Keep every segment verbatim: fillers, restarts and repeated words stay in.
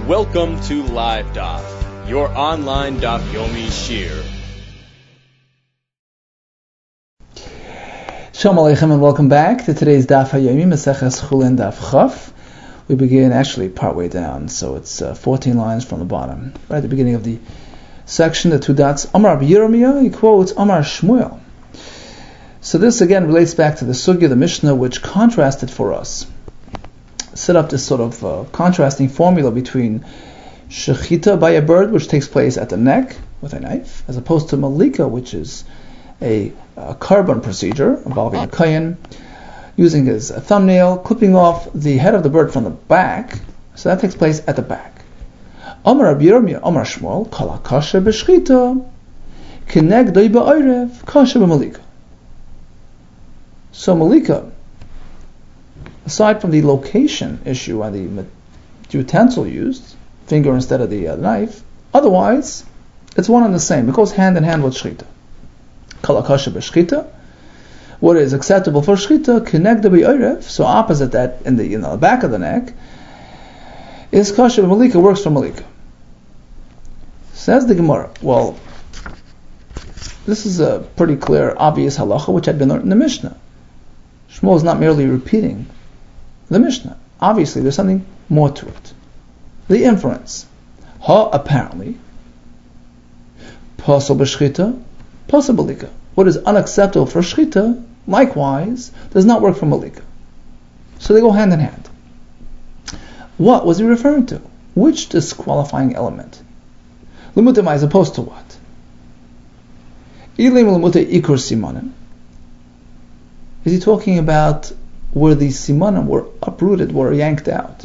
Welcome to Live Daf, your online Daf Yomi Shir. Shalom Aleichem and welcome back to today's Daf HaYomi, Maseches Chulin Daf Chaf. We begin actually partway down, so it's uh, fourteen lines from the bottom. Right at the beginning of the section, the two dots. Amar Rabbi Yirmiyah, he quotes Amar Shmuel. So this again relates back to the Sugya, the Mishnah, which contrasted for us, set up this sort of uh, contrasting formula between Shechita by a bird, which takes place at the neck with a knife, as opposed to Malika, which is a, a carbon procedure involving a kayin, using his thumbnail, clipping off the head of the bird from the back. So that takes place at the back. Amar Rabbi Yirmiyah, Amar Shmuel, Kala kasha b'shchita, kinegdoi ba'orev, kasha b'malika. So Malika, aside from the location issue and the utensil used, finger instead of the uh, knife, otherwise, it's one and the same. It goes hand in hand with shchita. Kala kasha b'shchita. What is acceptable for shchita, kinegda b'orev, so opposite that in the, you know, the back of the neck, is kasha b'malika, works for malika. Says the Gemara, well, this is a pretty clear, obvious halacha which had been learned in the Mishnah. Shmuel is not merely repeating the Mishnah. Obviously, there's something more to it. The inference. Ha, apparently, pasal b'shchita, pasal b'malika. What is unacceptable for shchita, likewise, does not work for malika. So they go hand in hand. What was he referring to? Which disqualifying element? L'mutima as opposed to what? Ilim l'muta ikur simanim. Is he talking about where the simanim were uprooted, were yanked out?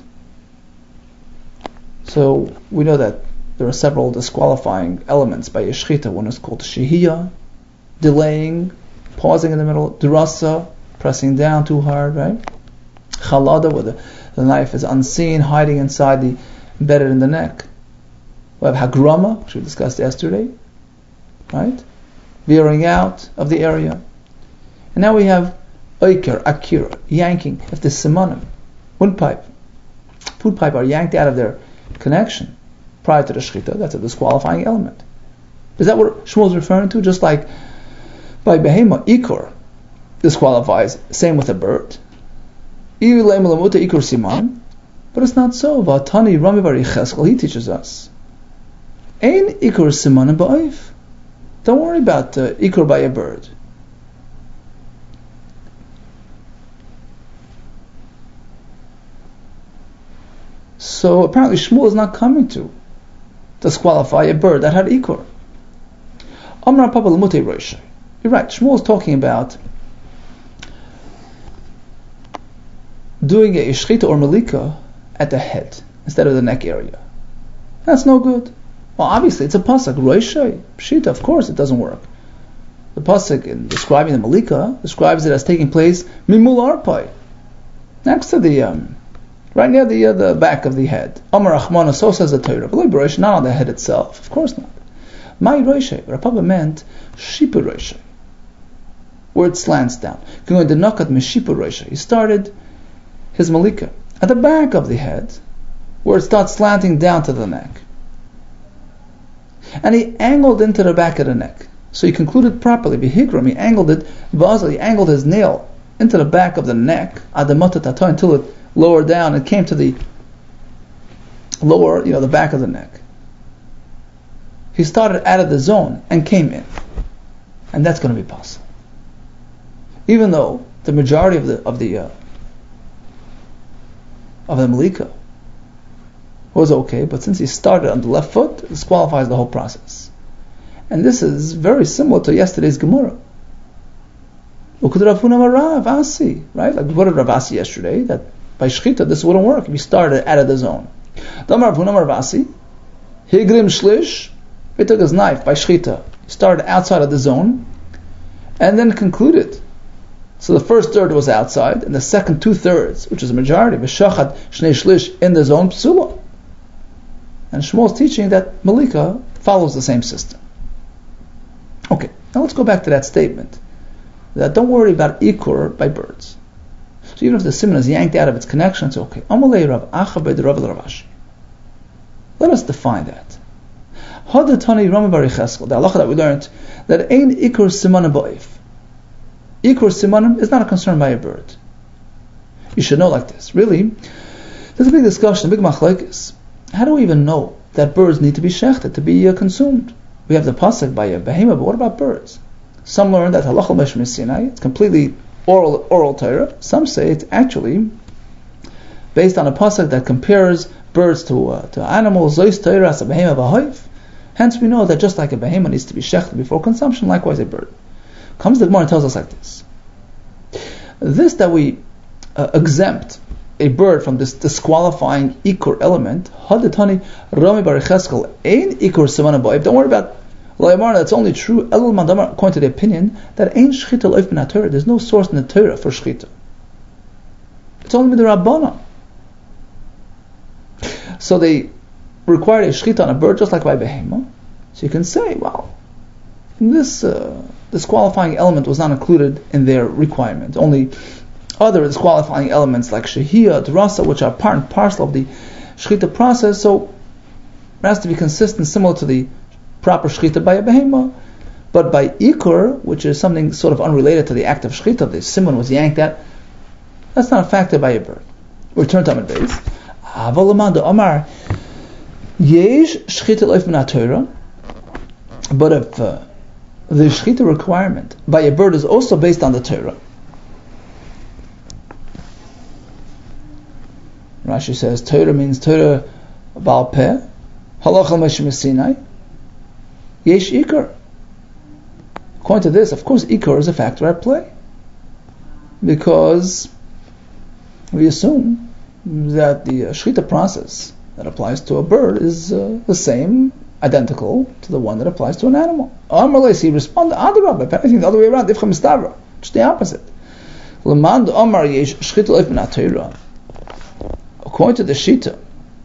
So we know that there are several disqualifying elements by yeshchita. One is called shehiyah, delaying, pausing in the middle, durasa, pressing down too hard, right? Chalada, where the, the knife is unseen, hiding inside the, embedded in the neck. We have hagrama, which we discussed yesterday, right? Veering out of the area. And now we have oiker, akira, yanking. If the simanim, windpipe, food pipe are yanked out of their connection prior to the shchita, that's a disqualifying element. Is that what Shmuel is referring to? Just like by behema, ikor disqualifies, same with a bird. But it's not so. Vatani Rami Bar Yecheskel, he teaches us. Ein ikor simanim ba'oif. Don't worry about uh, ikor by a bird. So apparently Shmuel is not coming to disqualify a bird that had ikor. Amar Papa l'mutei roishay. You're right, Shmuel is talking about doing a shchita or malika at the head instead of the neck area. That's no good. Well, obviously it's a pasuk, roishay, pshita, of course it doesn't work. The pasuk in describing the malika describes it as taking place mimul arpai, next to the, um, right near the uh, the back of the head. Amar Achmana, so says the Torah, but not on the head itself, of course not. My roishay, but Papa meant shipa roishay, where it slants down. Going to nakat mishipa roishay. He started his malika at the back of the head, where it starts slanting down to the neck. And he angled into the back of the neck. So he concluded properly. Bihikram, he angled it. Vazal, he angled his nail into the back of the neck, adamatatato, until it lowered down and came to the lower, you know, the back of the neck. He started out of the zone and came in. And that's going to be possible. Even though the majority of the of the uh, of the malika was okay, but since he started on the left foot, it disqualifies the whole process. And this is very similar to yesterday's Gemara. Right? Like what did Rav Asi yesterday, that by shchita this wouldn't work if you started out of the zone. Damar Rav Asi, Higrim Shlish, he took his knife by shchita, started outside of the zone, and then concluded. So the first third was outside, and the second two thirds, which is a majority, v'shachat shnei shlish in the zone, psula. And Shmuel is teaching that malika follows the same system. Okay, now let's go back to that statement. That don't worry about ikur by birds. So even if the simon is yanked out of its connection, it's okay. Amalei Rav Acha by the Rav Ravashi. Let us define that. Hadatani Rami Bar Yecheskel, the halacha that we learned, that ein ikur simanim ba'if. Ikur simanim is not a concern by a bird. You should know like this. Really, there's a big discussion, a big machlokes. How do we even know that birds need to be shechted, to be uh, consumed? We have the pasuk by a behema, but what about birds? Some learn that halacha l'meshmi Sinai, it's completely oral oral Torah. Some say it's actually based on a pasuk that compares birds to uh, to animals. Zois Torah as a behema v'hoif. Hence, we know that just like a behema needs to be shechted before consumption, likewise a bird. Comes the Gemara and tells us like this: this that we uh, exempt a bird from this disqualifying ikur element, hadatani Rami Bar Yecheskel ein ikur simanim ba'if. Don't worry about L'Yamar, that's only true. Elul Mandamar, according to the opinion that ein shchita loif min haTorah. There's no source in the Torah for shchita. It's only the Rabbana. So they required a shchita on a bird just like by behema. So you can say, well, this uh, disqualifying element was not included in their requirement. Only other disqualifying elements like shehiyah, drasa, which are part and parcel of the shchita process. So it has to be consistent, similar to the proper shchita by a behema. But by ikur, which is something sort of unrelated to the act of shchita, the simon was yanked at, that's not a factor by a bird. We return to Amud Beis. Avolaman de Omar yesh shchita loif min haTorah. But if uh, the shchita requirement by a bird is also based on the Torah, Rashi says Torah means Torah Baal Peh, Halacha l'meshmi Sinai, yesh ikar. According to this, of course, ikar is a factor at play, because we assume that the uh, shchita process that applies to a bird is uh, the same, identical to the one that applies to an animal. Amar he responded, Adarabah, if anything, the other way around, Ifcha Mistavra, just the opposite. L'man Amar yesh shchita loif min haTorah. According to the Shita,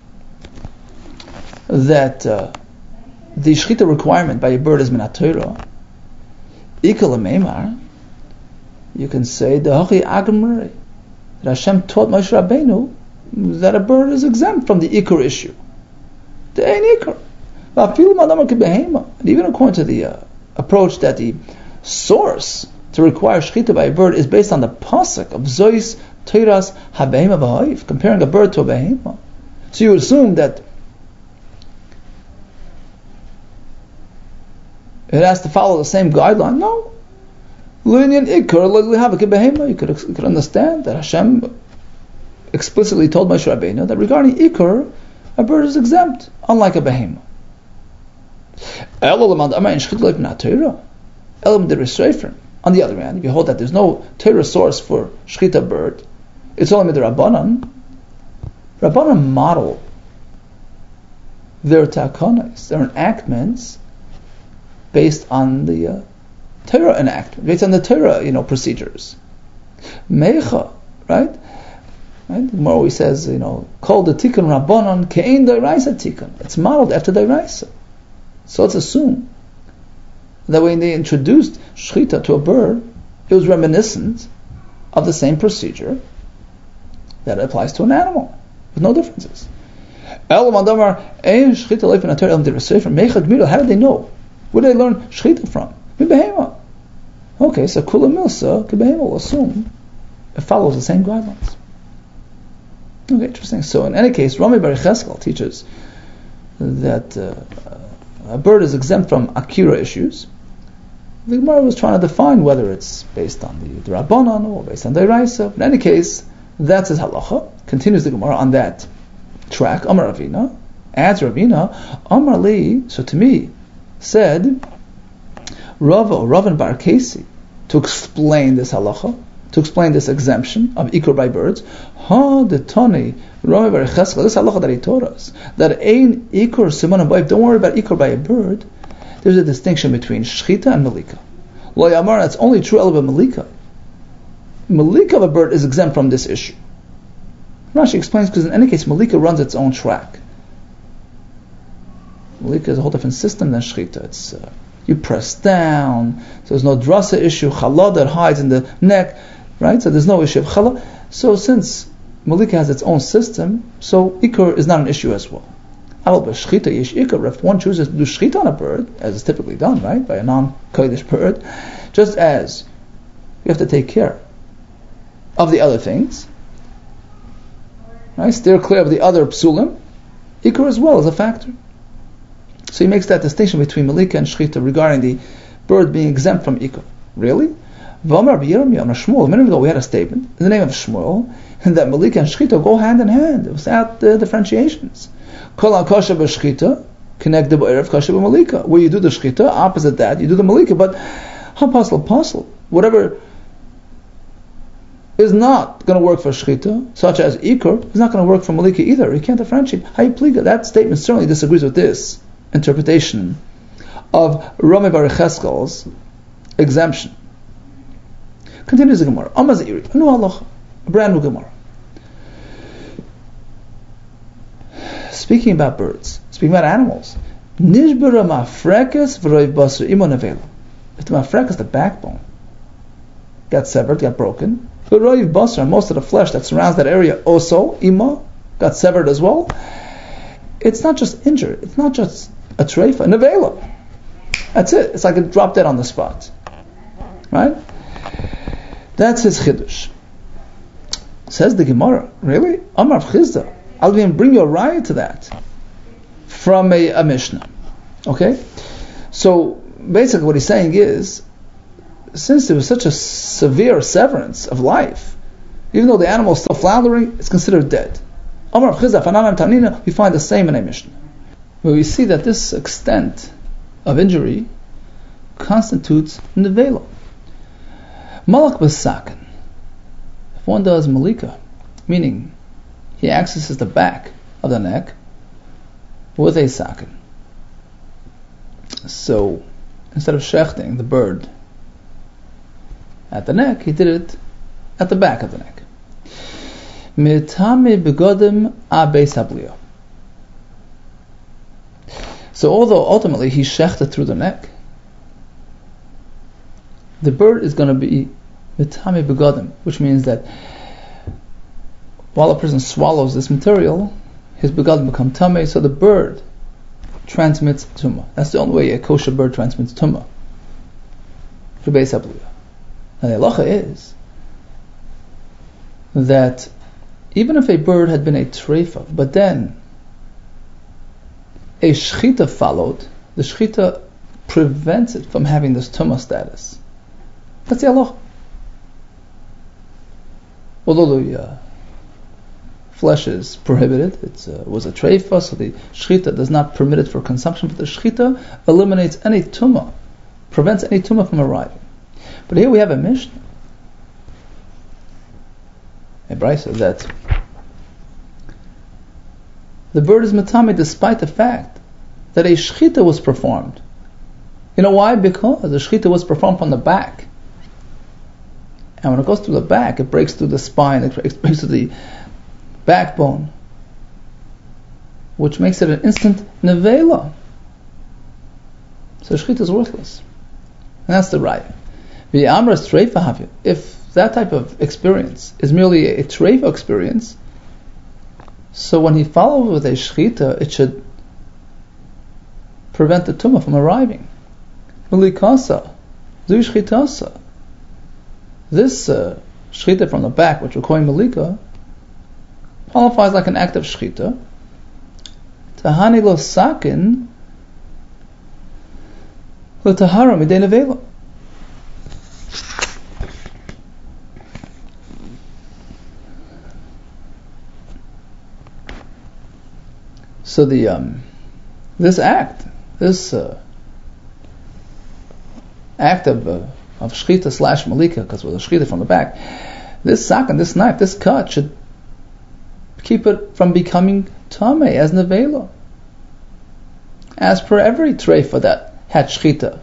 that uh, the shchita requirement by a bird is min haTorah, Ikal Meimar, you can say the Hachi Agamri, that Hashem taught Moshe Rabbeinu that a bird is exempt from the Ikar issue. The Ein Ikar. And even according to the uh, approach that the source to require shchita by a bird is based on the pasuk of Zois Teiras HaBehema V'Ha'if, comparing a bird to a behema. So you assume that it has to follow the same guideline. No. You could, you could understand that Hashem explicitly told Moshe Rabbeinu that regarding Ikar, a bird is exempt, unlike a behema. On the other hand, if you hold that there's no Torah source for shchita bird, it's only the Rabbanan. Rabbanan model their takonos, their enactments, based on the uh, Torah enactment, based on the Torah, you know, procedures. Meicha, right? Right? The Gemara always says, you know, called the tikkun Rabbanan ke'ein dairaisa tikkun. It's modeled after dairaisa. So let's assume that when they introduced shchita to a bird, it was reminiscent of the same procedure that applies to an animal, with no differences. How did they know? Where did they learn shchita from? Okay, so kula milsa kebehema will assume it follows the same guidelines. Okay, interesting. So in any case, Rami Bar Yecheskel teaches that uh, a bird is exempt from akira issues. The Gemara was trying to define whether it's based on the, the Rabbanan or based on the Raisa. In any case, that's his halacha. Continues the Gemara on that track. Amar Ravina, adds Ravina, Amar Li, so to me, said Rava or Ravan Bar Kesi, to explain this halacha, to explain this exemption of ikur by birds. Ha the Tani Rami Bar Yecheskel, this halacha that he taught us, that ein ikur simanim ba'if. Don't worry about ikur by a bird. There's a distinction between shchita and malika. Lo yamar, that's only true of a malika. Malika of a bird is exempt from this issue. Rashi explains because in any case malika runs its own track. Malika is a whole different system than shchita. It's uh, you press down, so there's no drasa issue, chala that hides in the neck, right? So there's no issue of chala. So since malika has its own system, so ikur is not an issue as well. If one chooses to do shchita on a bird, as is typically done, right, by a non-kodesh bird, just as you have to take care of the other things, right, steer clear of the other psulim, ikar as well is a factor. So he makes that distinction between malika and shchita regarding the bird being exempt from ikar. Really? V'amar b'Yirmiyah on Shmuel. A minute ago we had a statement in the name of Shmuel that malika and shchita go hand in hand without uh, differentiations. Kol hakasha b'shchita connect the b'erev kasha b'malika. Where you do the shchita, opposite that you do the malika. But hapasul pasul, whatever is not going to work for shchita, such as ikar, is not going to work for malika either. You can't differentiate. Hayipliga. That statement certainly disagrees with this interpretation of Rami Bar Cheskel's exemption. Continues the Gemara. Amaz Iri, a new halacha, a brand new Gemara. Speaking about birds, speaking about animals. Nishbara mafrekas v'roiv basar imo nevela. If the mafrekas, the backbone, got severed, got broken, v'roiv basar, most of the flesh that surrounds that area also, imo, got severed as well, it's not just injured, it's not just a treifa, a nevela. That's it. It's like a drop dead on the spot. Right? That's his chiddush. Says the Gemara, really? Amar Chizda. I'll even bring you a raya to that from a, a Mishnah. Okay? So basically what he's saying is, since there was such a severe severance of life, even though the animal is still floundering, it's considered dead. Amar Chizda, Fanamam Tanina, we find the same in a Mishnah, where we see that this extent of injury constitutes nevela. Malak b'sakin. If one does malika, meaning he accesses the back of the neck with a sakin. So instead of shechting the bird at the neck, he did it at the back of the neck. Mitame begodim abeis hablio. So although ultimately he shechted through the neck, the bird is going to be mitame begodim, which means that while a person swallows this material, his begodim become tameh, so the bird transmits tumah. That's the only way a kosher bird transmits tumah. Now the halacha is that even if a bird had been a treifa, but then a shchita followed, the shchita prevents it from having this tumah status. That's the halacha. Although the uh, flesh is prohibited, it uh, was a treifa, so the shchita does not permit it for consumption, but the shchita eliminates any tumah, prevents any tumah from arriving. But here we have a Mishnah, a brisa, that the bird is matame despite the fact that a shchita was performed. You know why? Because the shchita was performed from the back. And when it goes through the back, it breaks through the spine, it breaks through the backbone, which makes it an instant nevela. So shchita is worthless. And that's the raya. If that type of experience is merely a treifa experience, so when he follows with a shchita, it should prevent the tumah from arriving. Milikasa, zu shchitasa. This uh, shchita from the back, which we're calling malika, qualifies like an act of shchita. Tahani lo sakin lo tahara midei nevela. So the um, this act, this uh, act of uh, of shchita slash malika, because with a shchita from the back, this sakin, this knife, this cut should keep it from becoming tameh as nevela, as per every treifa that had shchita.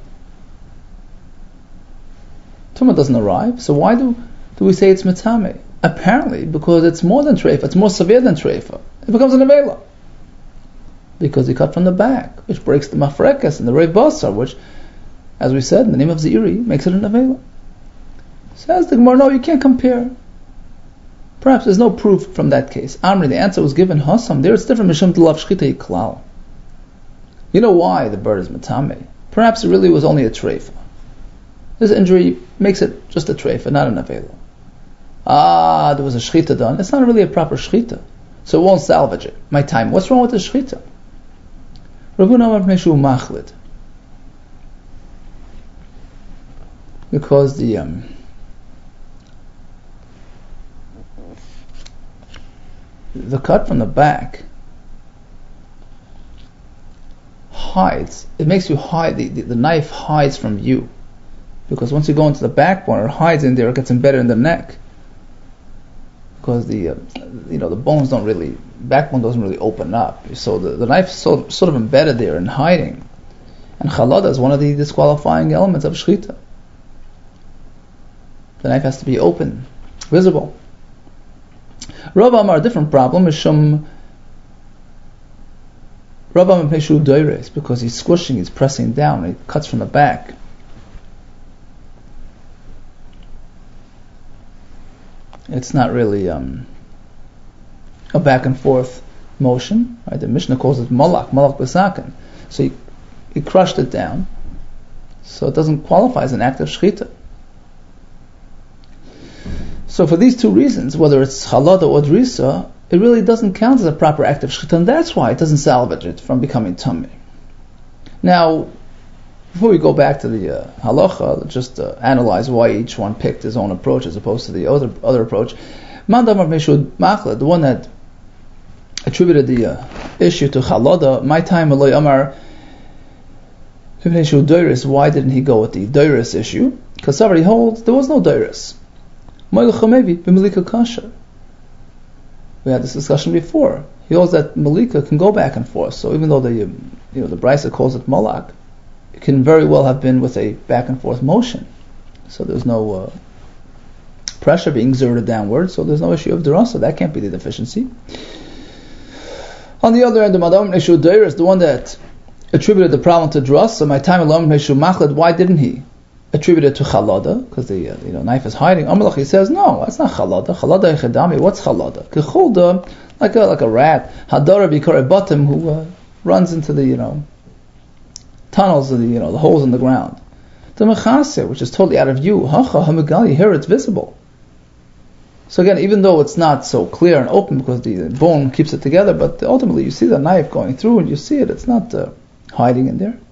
Tumah doesn't arrive, so why do do we say it's mitame? Apparently, because it's more than treifa, it's more severe than treifa. It becomes a nevela. Because he cut from the back, which breaks the mafrekas and the rei basar, which, as we said, in the name of Zeiri, makes it an avela. Says the Gemara, no, you can't compare. Perhaps there's no proof from that case. Amri, the answer was given, Hasam, there it's different, Mishum T'lav Shchita Yiklal. You know why the bird is matame? Perhaps it really was only a treifa. This injury makes it just a treifa, not an avela. Ah, there was a shchita done. It's not really a proper shchita, so it won't salvage it. My time. What's wrong with the shchita? Rabbuna Amar Meshu Machlid. Because the um, the cut from the back hides. It makes you hide. The, the, the knife hides from view, because once you go into the backbone, it hides in there. It gets embedded in the neck. Because the uh, you know the bones don't really, backbone doesn't really open up. So the, the knife is so, sort of embedded there and hiding. And chalada is one of the disqualifying elements of shchita. The knife has to be open, visible. Rav Amar, a different problem, is shum. Rav Amar peshu doires, because he's squishing, he's pressing down, he cuts from the back. It's not really um, a back and forth motion, right? The Mishnah calls it malak, malak b'saken. So he, he crushed it down, so it doesn't qualify as an act of shchita. So for these two reasons, whether it's chalada or drisa, it really doesn't count as a proper act of shchita, and that's why it doesn't salvage it from becoming tummy. Now, before we go back to the uh, halacha, let's just uh, analyze why each one picked his own approach as opposed to the other other approach. Mandamar Meshud Machla, the one that attributed the uh, issue to chalada, my time Aloy Amar Meshud Doiris, why didn't he go with the Doiris issue? Because somebody holds there was no Doiris. We had this discussion before. He holds that Malika can go back and forth. So even though the you know the Brisa calls it Malak, it can very well have been with a back and forth motion. So there's no uh, pressure being exerted downward. So there's no issue of derasa. That can't be the deficiency. On the other end, the Madam Neshu Deir is the one that attributed the problem to derasa. My time alone, Neshu Machlad. Why didn't he attribute it to chalada? Because the uh, you know knife is hiding. Amalach, he says no, that's not chalada. Chalada echedami. What's chalada? Kechulda, like a like a rat. Hadara bikare bottom who uh, runs into the you know. tunnels of the, you know, the holes in the ground. The mechase, which is totally out of view, hacha hamagali, here it's visible. So again, even though it's not so clear and open because the bone keeps it together, but ultimately you see the knife going through and you see it. It's not uh, hiding in there.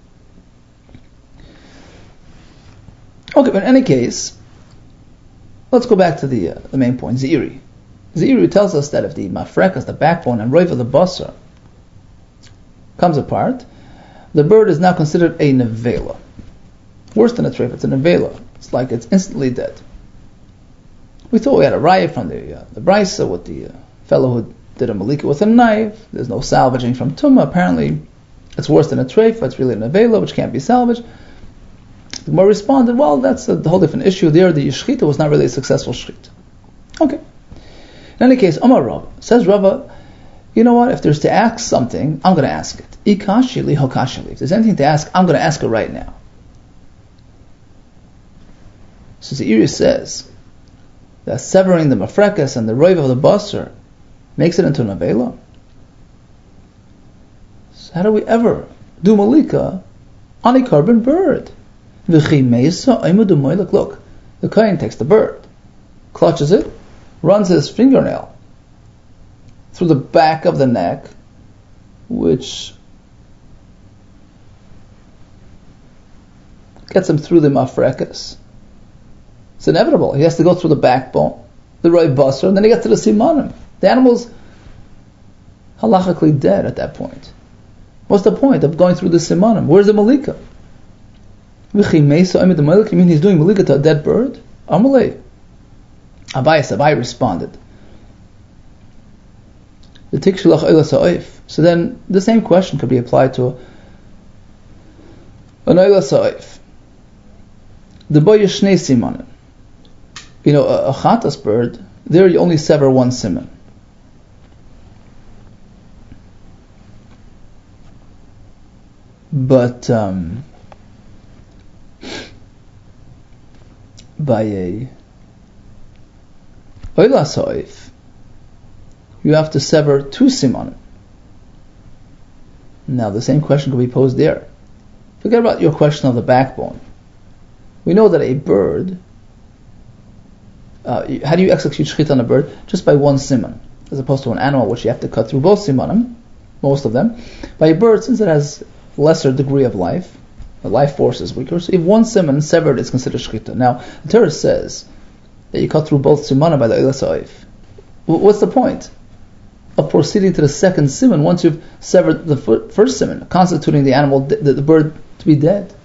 Okay, but in any case, let's go back to the uh, the main point, Ziri. Ziri tells us that if the mafrekas, the backbone, and roiv of the basar comes apart, the bird is now considered a nevela. Worse than a treif, it's a nevela. It's like it's instantly dead. We thought we had a raya from the uh, the brisa with the uh, fellow who did a malika with a knife. There's no salvaging from tumma. Apparently, it's worse than a treif. It's really a nevela, which can't be salvaged. The Gemara responded, well, that's a whole different issue. There, the shchita was not really a successful shchita. Okay. In any case, Amar Rav says Rava, you know what? If there's to ask something, I'm going to ask it. Ikashili hokashili. If there's anything to ask, I'm going to ask it right now. So the Iri says that severing the mafrekas and the roiv of the basar makes it into an avela. So how do we ever do malika on a carbon bird? Look, the kohen takes the bird, clutches it, runs his fingernail through the back of the neck, which gets him through the mafrekas. It's inevitable. He has to go through the backbone, the roiv basar, and then he gets to the simanim. The animal's halachically dead at that point. What's the point of going through the simanim? Where's the malika? You mean he's doing malika to a dead bird? Amalei. Abai Sabai responded. The tikshulach oila sa'if. So then the same question could be applied to an oila sa'if. The boy is shnei simanim. You know, a, a chatas bird, there you only sever one siman. But um, by a oila sa'if, you have to sever two simanim. Now the same question could be posed there. Forget about your question of the backbone. We know that a bird, uh, how do you execute shechita on a bird? Just by one siman, as opposed to an animal which you have to cut through both simanim, most of them. By a bird, since it has lesser degree of life, the life force is weaker, so if one siman severed, it's considered shechita. Now, the Torah says that you cut through both simanim by the Eilas Ha'oif. What's the point of proceeding to the second siman once you've severed the first siman, constituting the animal, the, the bird, to be dead?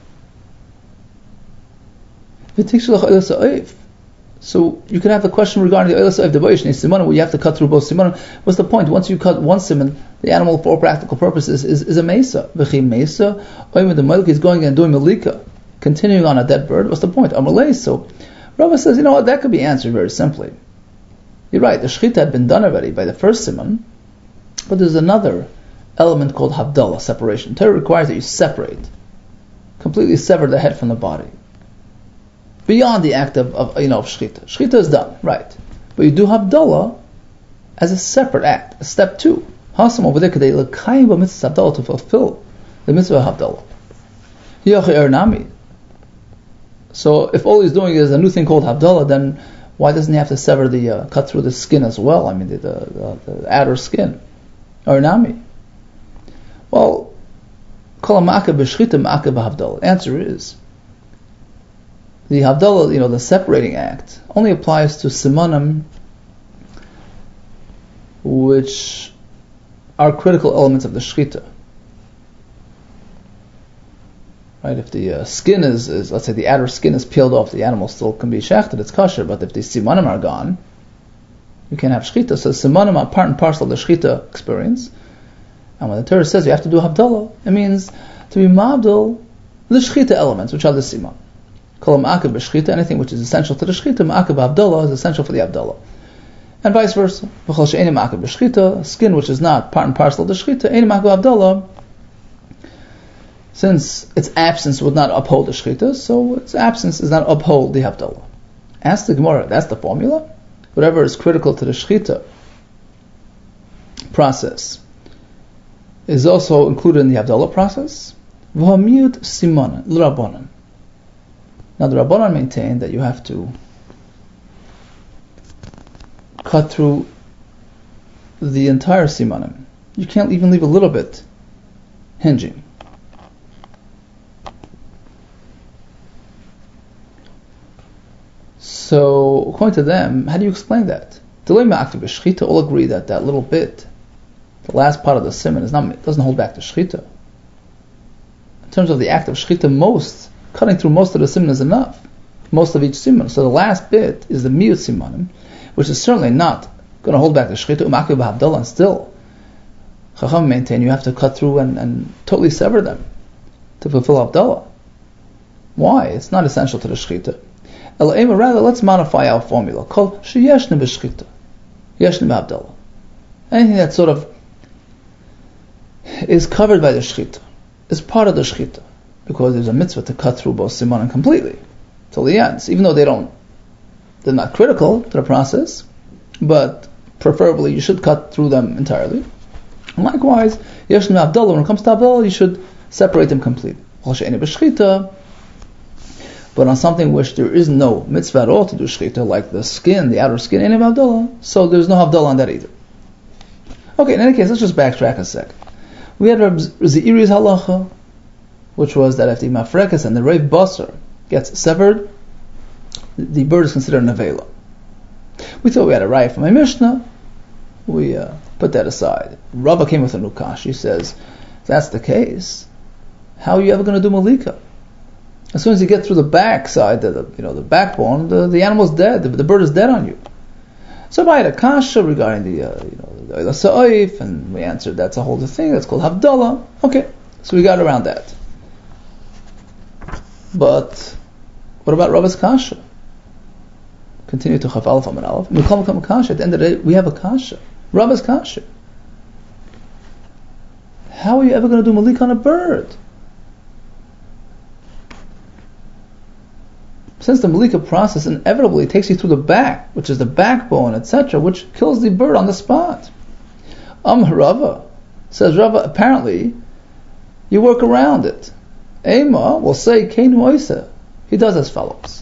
So you can have the question regarding the Eilas Ha'oif, the Boyish simanim, where you have to cut through both simanim. What's the point? Once you cut one siman, the animal, for practical purposes, is, is a mesa. V'chi mesa, when the Malik is going and doing malika, continuing on a dead bird. What's the point? Amalei. So Rava says, you know what, that could be answered very simply. You're right, the shechita had been done already by the first siman, but there's another element called havdalah, separation. Torah requires that you separate, completely sever the head from the body, beyond the act of, of you know of shechita. Shechita is done, right? But you do havdalah as a separate act, a step two. Hasam over there kadei l'kayim b'mitzvah havdalah, to fulfill the mitzvah havdalah. Yachi ernami. So if all he's doing is a new thing called havdalah, then why doesn't he have to sever the uh, cut through the skin as well? I mean the the, the, the outer skin, ernami. Well, kol ma'akeh b'shechita ma'akeh b'havdalah. Answer is, the havdalah, you know, the separating act, only applies to simanim which are critical elements of the shechita. Right? If the uh, skin is, is, let's say the outer skin is peeled off, the animal still can be shechted, it's kosher, but if the simanim are gone, you can't have shechita. So simanim are part and parcel of the shechita experience. And when the Torah says you have to do havdalah, it means to be mabdal the shechita elements, which are the siman. Kol ma'akeh b'shechita, anything which is essential to the shechita, ma'akeh b'havdalah is essential for the havdalah. And vice versa. V'chol she'eini ma'akeh b'shechita, skin which is not part and parcel of the shechita, eini ma'akeh b'havdalah, since its absence would not uphold the shechita, so its absence does not uphold the havdalah. Ask the Gemara, that's the formula? Whatever is critical to the shechita process is also included in the havdalah process. V'hamiyut simanan, l'rabbanan. Now the Rabbanan maintain that you have to cut through the entire simanim. You can't even leave a little bit hinging. So according to them, how do you explain that? All agree that that little bit, the last part of the siman, is not, doesn't hold back the shechita. In terms of the act of shechita, most cutting through most of the siman is enough. Most of each siman. So the last bit is the miyut simanim, which is certainly not going to hold back the shechita. U'makeh b'havdalah, and still, Chacham maintain you have to cut through and, and totally sever them to fulfill havdalah. Why? It's not essential to the shechita. Rather, let's modify our formula. Called sheyeshne b'shechita, yeshne b'havdalah. Anything that sort of is covered by the shechita, is part of the shechita, because there's a mitzvah to cut through both simanim completely till the ends, even though they don't, they're not critical to the process, but preferably you should cut through them entirely. And likewise, yeshne b'havdalah, when it comes to havdalah, you should separate them completely. But on something which there is no mitzvah at all to do shechita, like the skin, the outer skin, any havdalah, so there's no havdalah on that either. Okay, in any case, let's just backtrack a second. We had Reb Zeiri's halacha, which was that if the mafrekas and the reiv basar gets severed, the bird is considered an avela. We thought we had a raya from my Mishnah. We uh, put that aside. Rava came with a nukash. He says, if that's the case, how are you ever going to do malika? As soon as you get through the back side, the, the you know the backbone, the, the animal's dead. The, the bird is dead on you. So I had a kasha regarding the uh, you know the Eilas Ha'oif, and we answered that's a whole other thing. That's called havdalah. Okay, so we got around that. But what about Rava's kasha? Continue to chaf alef amar alef. We call him a kasha. At the end of the day, we have a kasha. Rava's kasha. How are you ever going to do malik on a bird? Since the malika process inevitably takes you through the back, which is the backbone, et cetera, which kills the bird on the spot. Um Rava says Rava apparently you work around it. Ema will say, Keinu Oisa. He does as follows.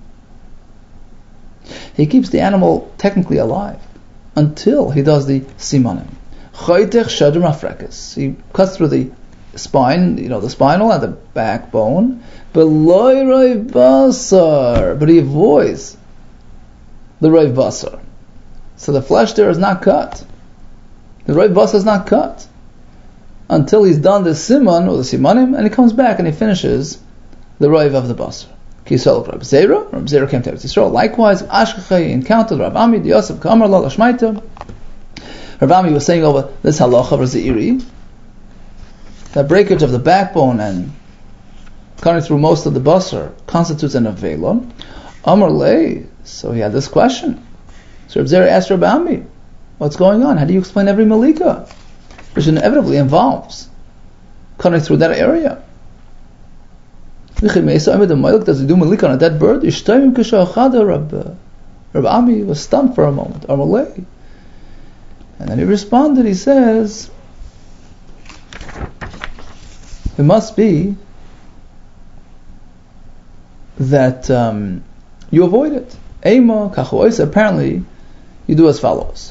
He keeps the animal technically alive until he does the simanim. Chaytech shadr mafrekes. He cuts through the spine, you know, the spinal and the backbone, but loy roiv basar. But he avoids the roiv basar. So the flesh there is not cut. The roiv basar is not cut until he's done the siman or the simanim, and he comes back and he finishes the roiv of the basar. Kisol Rab Zera, Rab Zera came to Eretz Yisrael. Likewise, Ashkechai encountered Rab Ami, the Yosef Kamar La Lashmaita. Rab Ami was saying over this halacha of Zeiri, that breakage of the backbone and cutting through most of the basar constitutes an avela. Amar Lei, so he had this question. So Rab Zera asked Rab Ami, what's going on? How do you explain every malika? Which inevitably involves cutting through that area. Does he do malik on a dead bird? Rab Ami was stunned for a moment. And then he responded, he says, it must be that um, you avoid it. Apparently, you do as follows.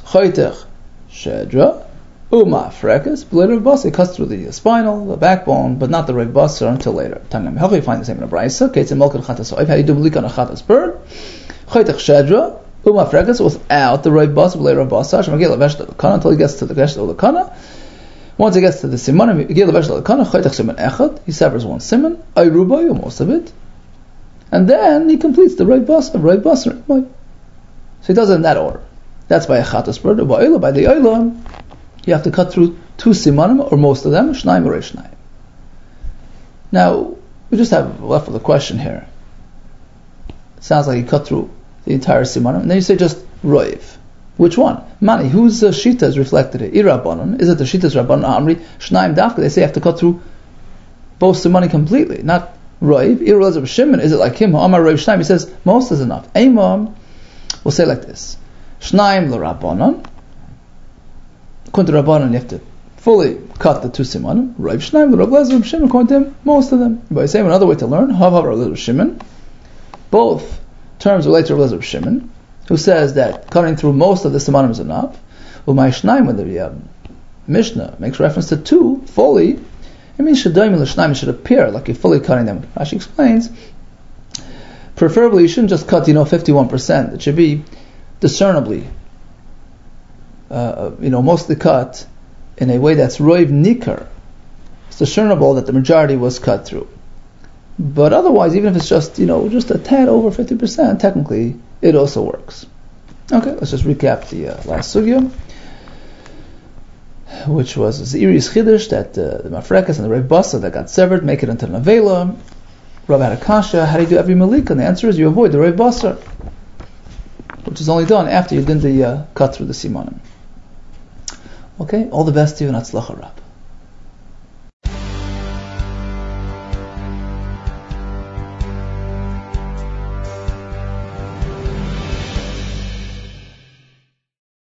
Uma frekas, later basar, it cuts through the spinal, the backbone, but not the roiv basar until later. How can you find the same in a brayso? How do you do malik on a chatas bird? Chaytech shedra, uma frekas, without the roiv basar, later basar. Shemagil levesh lekana until he gets to the gesh lekana. Once he gets to the siman, gil levesh lekana, chaytech siman echad. He severs one siman, ayruba, most of it, and then he completes the roiv basar, roiv basar. So he does it in that order. That's by a chatas bird. By the oilam, you have to cut through two simanim, or most of them, shnaim or shnaim. Now, we just have left with a question here. It sounds like you cut through the entire simanim, and then you say just roiv. Which one? Mani, whose uh, shita is reflected here? Irabanan. Is it the shita's Rabbanan Amri? Shnaim dafka, they say you have to cut through both simanim completely, not roiv. Irazab Shimon, is it like him? Amar roiv shnaim, he says, most is enough. Eimam, we'll say like this. Shnaim l'Rabbanan. According to Rabbanan, you have to fully cut the two simanim. Rav Shnaim, the Rav Lezer, Rav Shimon, according to him, most of them. By saying another way to learn, Havav Rav Lezer, Rav Shimon. Both terms relate to Rav Lezer, Rav Shimon, who says that cutting through most of the simanim is enough. Umay Shnaim, when the uh, Mishnah makes reference to two fully, it means Shadayim and Shnaim should appear like you're fully cutting them. Rashi explains, preferably you shouldn't just cut, you know, fifty-one percent. It should be discernibly. Uh, you know, mostly cut in a way that's roiv nikar. It's discernible that the majority was cut through. But otherwise, even if it's just, you know, just a tad over fifty percent, technically, it also works. Okay, let's just recap the uh, last sugya, which was Zeiri's Chiddush, that uh, the Mafrekas and the roiv basar that got severed make it into an avela. Rav had a kasha, how do you do every malika? And the answer is you avoid the roiv basar, which is only done after you've done the uh, cut through the simanim. Okay, all the best to you and Atzlacha Rab.